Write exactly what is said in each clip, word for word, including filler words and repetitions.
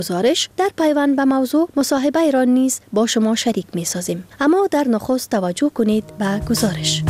گزارش در پیوند به موضوع مصاحبه را نیز با شما شریک می سازیم. اما در نخست توجه کنید به گزارش.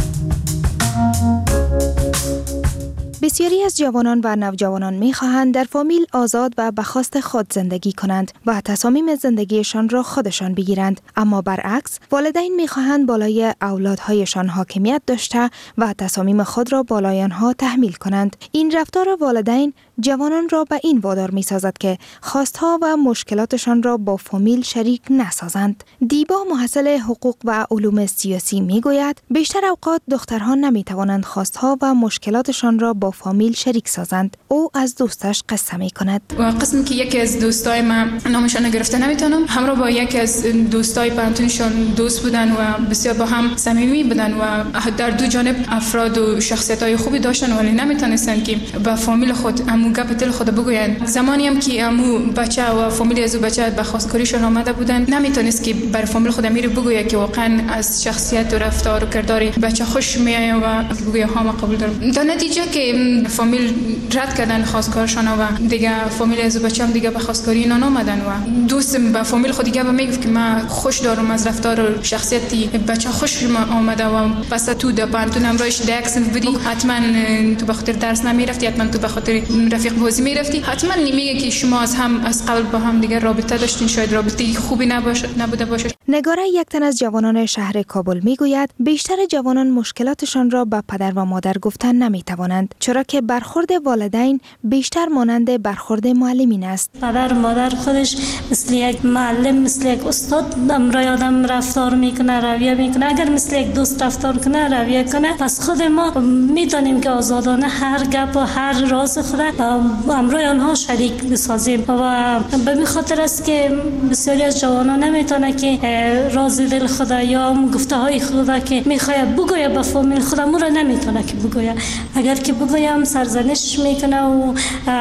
بسیاری از جوانان و نوجوانان می خواهند در فامیل آزاد و به خواست خود زندگی کنند و تصامیم زندگیشان را خودشان بگیرند، اما برعکس والدین می خواهند بالای اولادهایشان حاکمیت داشته و تصامیم خود را بالای آنها تحمیل کنند. این رفتار والدین جوانان را به این وادار می سازد که خواستها و مشکلاتشان را با فامیل شریک نسازند. دیبا محصل حقوق و علوم سیاسی می گوید بیشتر اوقات دخترها نمی توانند خواستها و مشکلاتشان را با فامیل شریک سازند. او از دوستش قصه می کند. و قسمی که یکی از دوستای من نامشان گرفته نمیتونم، همراه با یکی از دوستای پانتونشون دوست بودن و بسیار با هم صمیمی بودن و در دو جانب افراد و شخصیت‌های خوبی داشتن، ولی نمیتونستن که با فامیل خود امو گپ دل خود بگویند. زمانی هم که امو بچه و فامیل از بچه به خواستگاریشون آمده بودن، نمیتونست که بر فامیل خود امیر بگوید که واقعا از شخصیت و رفتار و کردار بچه خوش میایه و بگوید ها ما قبول دارم. در نتیجه که فامیل رد کردن خواستگارشون و دیگه فامیل از بچه هم دیگه به خواستگاری اینا نامدن و دوست به فامیل خود دیگه میگفت که من خوش دارم از رفتار و شخصیتی بچه خوش آمده و پس تو در پانتون همراهش دکس بودی، حتما تو به خاطر درس نمیرفتی، حتما تو به خاطر رفیق بازی میرفتی، حتما نمیگه که شما از هم از قبل با هم دیگه رابطه داشتین، شاید رابطه خوبی نباشه نبوده باشه. نگاره یک تن از جوانان شهر کابل میگوید بیشتر جوانان مشکلاتشان را به پدر و مادر گفتن نمیتوانند، چرا که برخورد والدین بیشتر مانند برخورد معلمین است. پدر و مادر خودش مثل یک معلم، مثل یک استاد امرای آدم رفتار میکنه، رویه میکنه. اگر مثل یک دوست رفتار کنه، رویه کنه، پس خود ما میتونیم که آزادانه هر گپ و هر راز خود امرای آنها شریک بسازیم و به این خاطر است که بسیاری از جوانان نمیتونه که راز دل خود یا گفته های خود که میخواد بگویه به فامیل خود مو را نمیتونه که بگویه. اگر که بگویم سرزنش میکنه و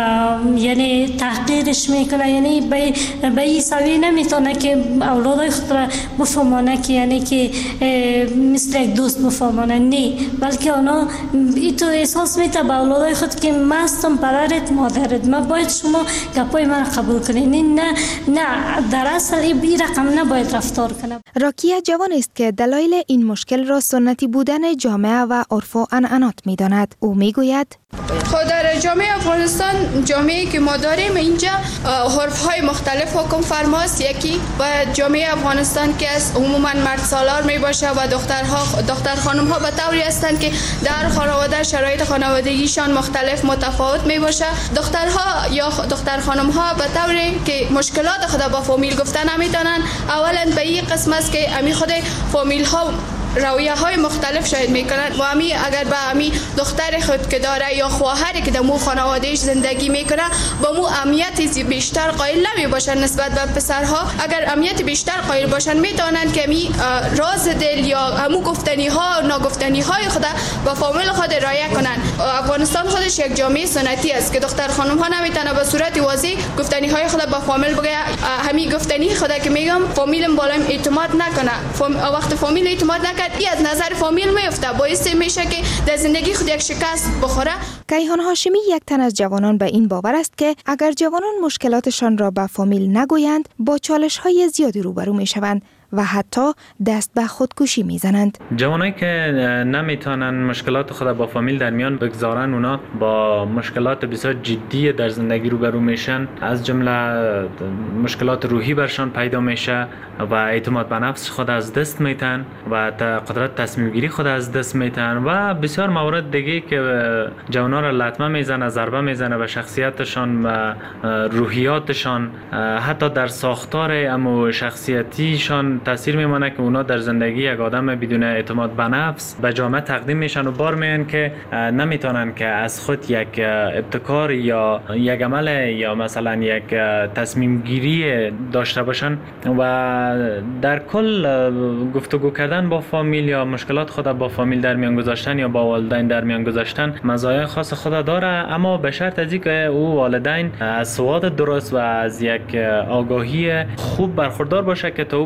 یعنی تحقیرش میکنه، یعنی به به این سوی نمیتونه که اولادای خود را بفهمانه که یعنی که مثل یک دوست بفهمانه، نه، بلکه اونا ای تو احساس میته به اولادای خود که من هستم پدرت مادرت، من باید شما گپای من قبول کنید. نه نه در اصل این رقم نباید رفتار کنه. راکیه جوان است که دلایل این مشکل را سنتی بودن جامعه و عرف و عنعنات میداند. او میگوید خود در جامعه افغانستان، جامعه‌ای که ما داریم اینجا حرف‌های مختلف حکم فرماست. یکی و جامعه افغانستان که از عموما مرد سالار می باشه و دخترها دختر خانم‌ها به طوری هستند که در خانواده شرایط خانوادگیشان مختلف متفاوت می باشه. دخترها یا دختر خانم‌ها به طوری که مشکلات خود با فامیل گفته نمی‌تونن. اولا به این قسم است که امی خود فامیل‌ها رویه های مختلف شاید میکنن و امی اگر به امی دختر خود که داره یا خواهری که در مو خانوادهش زندگی میکنه با مو اهمیت بیشتر قائل نمی باشن نسبت به پسرها. اگر اهمیت بیشتر قائل باشن میتونن که امی راز دل یا همو گفتنی ها ناگفتنی های خود با فامیل خود رعایت کنن. افغانستان خودش یک جامعه سنتی است که دختر خانم ها نمیتونه به صورت واضح گفتنی های خود با فامیل بگه. همین گفتنی خود که میگم فامیلم بالایم اعتماد نکنه، فام... وقت فامیل اعتماد نکنه ای از نظر فامیل میفته، باعث میشه که در زندگی خود یک شکست بخوره. کیهان هاشمی یک تن از جوانان به این باور است که اگر جوانان مشکلاتشان را به فامیل نگویند با چالش های زیادی روبرو میشوند و حتی دست به خودکشی میزنند. جوانایی که نمیتونن مشکلات خود با فامیل در میان بگذارن، اونا با مشکلات بسیار جدی در زندگی روبرو میشن، از جمله مشکلات روحی برشان پیدا میشه و اعتماد به نفس خود از دست میتن و قدرت تصمیم گیری خود از دست میتن و بسیار موارد دیگه که جوانا را لطمه میزنه، ضربه میزنه به شخصیتشان و روحیاتشان، حتی در ساختار امو شخصیتیشان تاثیر میمونه که اونا در زندگی یک آدم بدون اعتماد به نفس به جامعه تقدیم میشن و بار میان که نمیتونن که از خود یک ابتکار یا یک عمل یا مثلا یک تصمیم گیری داشته باشن و در کل گفتگو کردن با فامیل یا مشکلات خود با فامیل در میان گذاشتن یا با والدین در میان گذاشتن مزایای خاص خود داره، اما به شرط از اینکه او والدین از سواد درست و از یک آگاهی خوب برخوردار باشه که تا او بتونه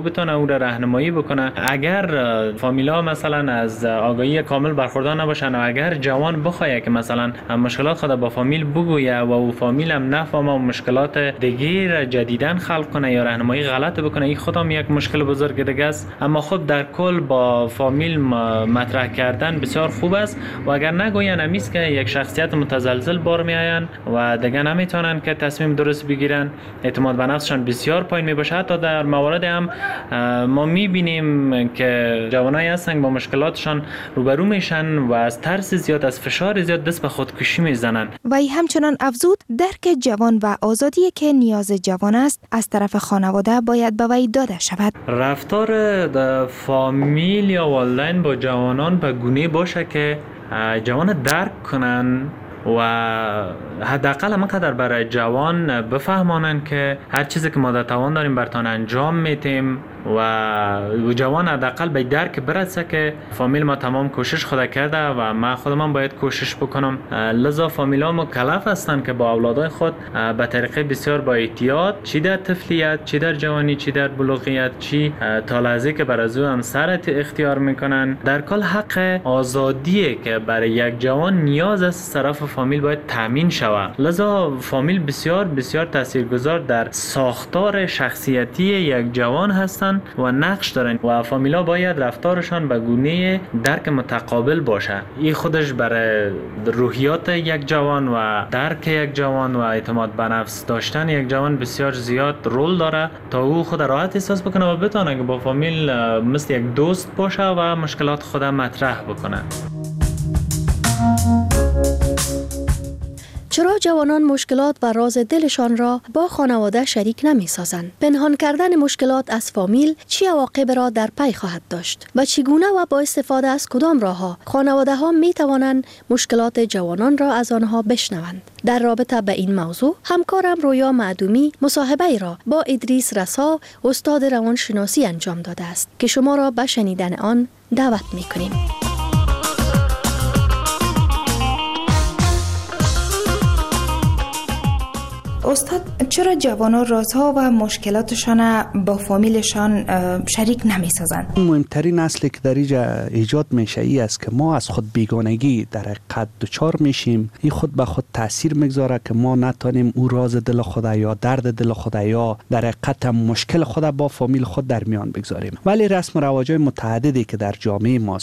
او را راهنمایی بکنه. اگر فامیلا مثلا از آگاهی کامل برخوردار نباشن و اگر جوان بخواد که مثلا مشکلات خود با فامیل بگویه و او فامیل هم نفهمه و مشکلات دیگه جدیدن خلق کنه یا راهنمایی غلط بکنه، این خودم یک مشکل بزرگ دیگه است. اما خب در کل با فامیل مطرح کردن بسیار خوب است و اگر نگوین امیست که یک شخصیت متزلزل بار میآیند و دیگه نمیتونن که تصمیم درست بگیرن، اعتماد به نفسشان بسیار پایین می باشه. حتی در موارد هم ما میبینیم که جوانایی هستن با مشکلاتشان روبرو میشن و از ترس زیاد، از فشار زیاد دست به خودکشی میزنن. و همچنان افزود درک جوان و آزادی که نیاز جوان است از طرف خانواده باید به وی داده شود. رفتار فامیل یا والدین با جوانان به گونه باشه که جوان درک کنن و حداقل همانقدر برای جوان بفهمانن که هر چیزی که ما در توان داریم برتان انجام میتیم و جوان حداقل به درک برسه که فامیل ما تمام کوشش خود کرده و ما خودم باید کوشش بکنم. لذا فامیلا مکلف هستن که با اولادای خود به طریقه بسیار با احتیاط، چی در طفلیت، چی در جوانی، چی در بلوغیت، چی تا لحظه که بر از او هم سرت اختیار میکنن، در کل حق آزادیه که برای یک جوان نیاز از طرف فامیل باید تامین شود. لذا فامیل بسیار بسیار تاثیرگذار در ساختار شخصیتی یک جوان هستن و نقش دارن و فامیلا باید رفتارشان به گونه درک متقابل باشه. این خودش برای روحیات یک جوان و درک یک جوان و اعتماد به نفس داشتن یک جوان بسیار زیاد رول داره تا او خود راحت احساس بکنه و بتونه که با فامیل مثل یک دوست باشه و مشکلات خود مطرح بکنه. چرا جوانان مشکلات و راز دلشان را با خانواده شریک نمی سازند؟ پنهان کردن مشکلات از فامیل چه عواقب را در پی خواهد داشت و چگونه و با استفاده از کدام راهها خانواده ها می توانند مشکلات جوانان را از آنها بشنوند؟ در رابطه به این موضوع همکارم رویا معدومی مصاحبه ای را با ادریس رسا استاد روانشناسی انجام داده است که شما را به شنیدن آن دعوت می کنیم. استاد، چرا جوانان رازها و مشکلاتشان با فامیلشان شریک نمی سازند؟ مهمترین اصلی که در اینجا ایجاد میشه ای است که ما از خود بیگانگی در حقیقت دچار میشیم. این خود به خود تاثیر میگذاره که ما نتونیم او راز دل خود یا درد دل خود یا در حقیقت مشکل خود با فامیل خود در میان بگذاریم. ولی رسم و رواج‌های متعددی که در جامعه ما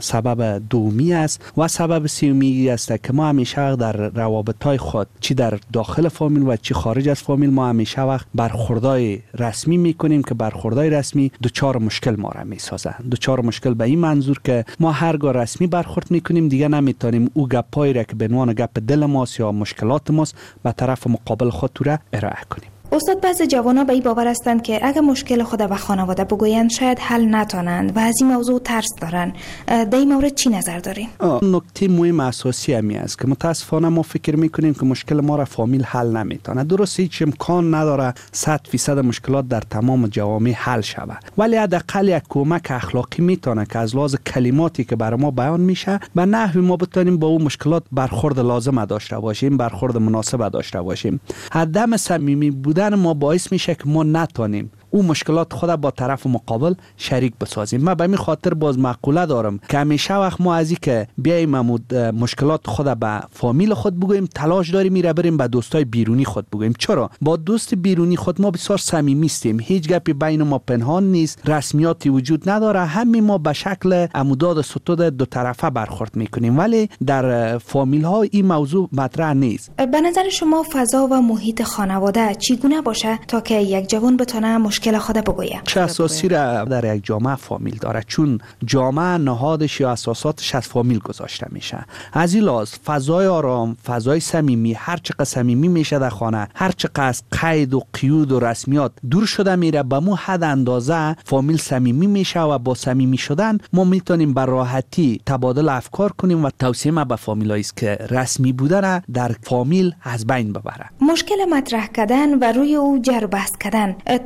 سبب دومی است و سبب سومی است که ما همیشه در روابط‌های خود چی در داخل فامیل و چی خارج از فامیل ما همیشه وقت برخوردای رسمی میکنیم که برخوردای رسمی دوچار مشکل ما را میسازن. دوچار مشکل به این منظور که ما هرگاه رسمی برخورد میکنیم دیگه نمیتونیم او گپایی را که به عنوان گپ دل ماست یا مشکلات ماست به طرف مقابل خود تو را ارائه کنیم. استاد، بعضی جوانان به این باور هستند که اگر مشکل خود به خانواده بگویند شاید حل نتونند و از این موضوع ترس دارند. در این مورد چی نظر دارین؟ نکته مهم اساسی همی است که متاسفانه ما فکر میکنیم که مشکل ما را فامیل حل نمیتونه. درست هیچ امکان نداره صد فیصد مشکلات در تمام جوامع حل شود، ولی حداقل یک کمک اخلاقی میتونه که از لحاظ کلماتی که برای ما بیان میشه به نحوی ما بتونیم با اون مشکلات برخورد لازم داشته باشیم، برخورد مناسب داشته باشیم. عدم صمیمی بودن ما باعث میشه که ما نتونیم او مشکلات خود با طرف مقابل شریک بسازیم. من به این خاطر باز مقوله دارم که همیشه وقت ما از این که بیاییم مشکلات خود به فامیل خود بگوییم تلاش داریم میره بریم به دوستای بیرونی خود بگوییم. چرا؟ با دوست بیرونی خود ما بسیار صمیمی هستیم، هیچ گپی بین ما پنهان نیست، رسمیاتی وجود نداره، همین ما به شکل عموداد ستود دو طرفه برخورد میکنیم، ولی در فامیل ها این موضوع مطرح نیست. به نظر شما فضا و محیط خانواده چگونه باشه تا که یک جوان بتونه مشکل خود بگویه؟ چه اساسی را در یک جامعه فامیل داره، چون جامعه نهادش یا اساساتش از فامیل گذاشته میشه. از این لحاظ فضای آرام، فضای صمیمی، هر چقدر صمیمی میشه در خانه، هر چقدر از قید و قیود و رسمیات دور شده میره، به مو حد اندازه فامیل صمیمی میشه و با صمیمی شدن ما میتونیم به راحتی تبادل افکار کنیم و توصیه ما به فامیلایی است که رسمی بودن در فامیل از بین ببره. مشکل مطرح کردن و روی او جر بحث کردن، تو چی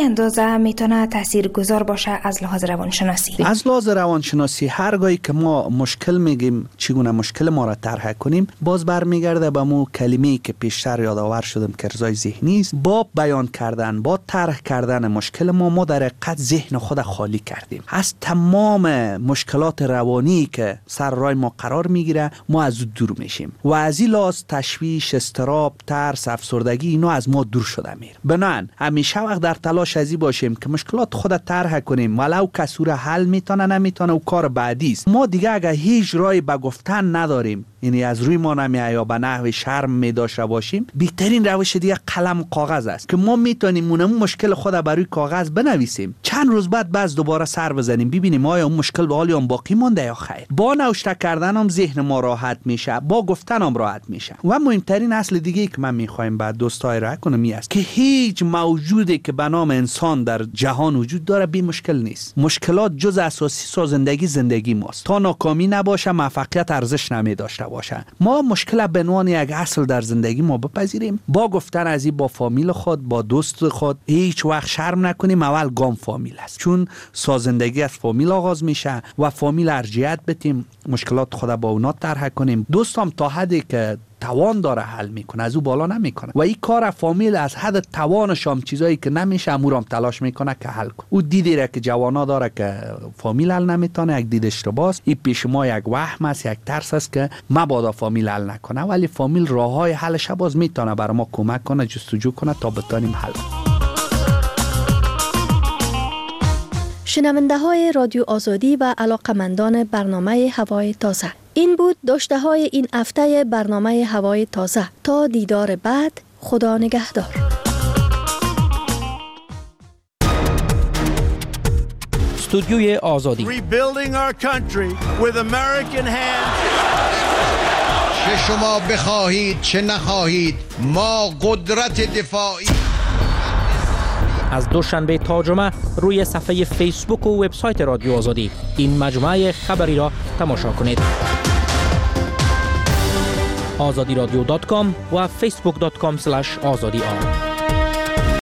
اندازه میتونه تاثیرگذار باشه از لحاظ روانشناسی؟ از لحاظ روانشناسی هرگاهی که ما مشکل میگیم چگونه مشکل ما را طرح کنیم، باز برمیگرده به مو کلمه‌ای که پیشتر یادآور شدم که ارضای ذهنی است. با بیان کردن، با طرح کردن مشکل ما ما در حقیقت ذهن خود خالی کردیم از تمام مشکلات روانی که سر راه ما قرار میگیره. ما از او دور میشیم و از این لحاظ تشویش، استراب، ترس، افسردگی اینا از ما دور شده میره. بنابراین همیشه وقت در تلاش ازی باشیم که مشکلات خود طرح کنیم، ولو کسور حل میتونه نمیتونه و کار بعدی است. ما دیگه اگه هیچ راهی به گفتن نداریم، یعنی از روی ما نمیاد یا به نحو شرم می داشته باشیم، بهترین روش دیگه قلم و کاغذ است که ما میتونیم اون مشکل خود بر روی کاغذ بنویسیم، چند روز بعد باز دوباره سر بزنیم ببینیم آیا اون مشکل به حال هم باقی مونده یا خیر. با نوشته کردن هم ذهن ما راحت میشه، با گفتن هم راحت میشه. و مهمترین اصل دیگه که من میخوایم بعد دوستای را کنم این است که هیچ موجودی که به نام انسان در جهان وجود داره بی مشکل نیست. مشکلات جز اساسی سازندگی زندگی ماست. تا ناکامی نباشه موفقیت ارزش نمی داشته باشه. ما مشکل به عنوان یک اصل در زندگی ما بپذیریم، با گفتن از این با فامیل خود، با دوست خود هیچ وقت شرم نکنیم. اول گام فامیل است، چون سازندگی از فامیل آغاز میشه و فامیل ارجحیت بدیم، مشکلات خود با اونا طرح کنیم. دوستم تا حدی که توان داره حل میکنه، از او بالا نمیکنه و این کار فامیل از حد توانش هم چیزایی که نمیشه امورم تلاش میکنه که حل کنه. او دیدی را که جوانا داره که فامیل حل نمیتونه، یک دید اشتباهه. این پیش ما یک وهم است، یک ترس است که مبادا فامیل حل نکنه، ولی فامیل راههای حلش باز میتونه برای ما کمک کنه، جستجو کنه تا بتونیم حل کنیم. شنونده های رادیو آزادی و علاقمندان برنامه هوای تازه، این بود داشته های این هفته برنامه هوای تازه. تا دیدار بعد، خدا نگهدار. استودیوی آزادی. Rebuilding our country with American hands. چه شما بخواهید چه نخواهید، ما قدرت دفاعی. از دوشنبه تا جمعه روی صفحه فیسبوک و وبسایت رادیو آزادی این مجموعه خبری را تماشا کنید. آزادی رادیو دات کام و فیسبوک دات کام اسلش آزادی آر.